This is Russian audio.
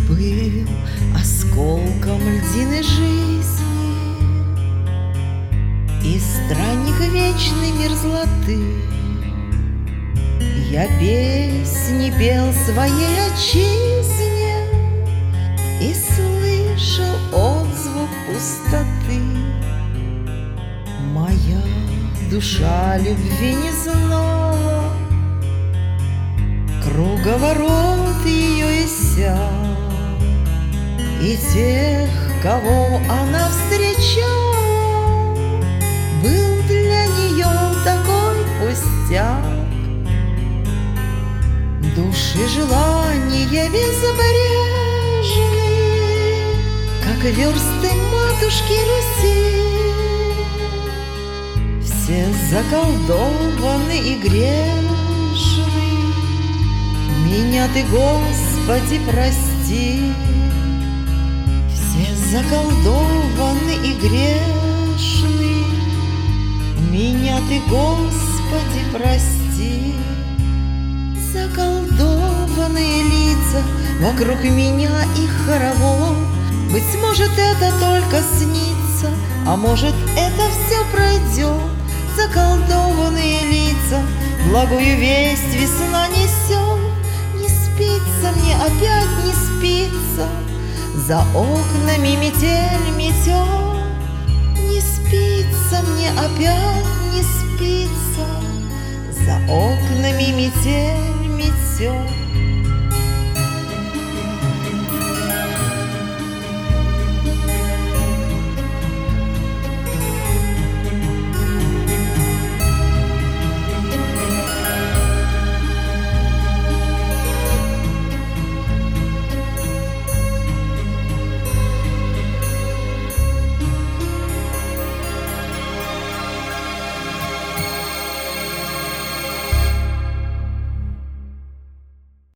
был осколком льдины жизни и странник вечной мерзлоты. Я песни пел своей отчизне и слышал отзвук пустоты. Моя душа любви не знала круговорот ее иссяк, и тех, кого она встречала, был для нее такой пустяк. Души желания безобрежны, как версты матушки Руси. Все заколдованы и грешны, меня ты, Господи, прости. Все заколдованы и грешны, меня ты, Господи, прости. Заколдованные лица вокруг меня и хоровод. Быть может, это только снится, а может, это все пройдет. Заколдованные лица, благую весть весна несет. Не спится мне, опять не спится, за окнами метель метет. Не спится мне, опять не спится, за окнами метель метет.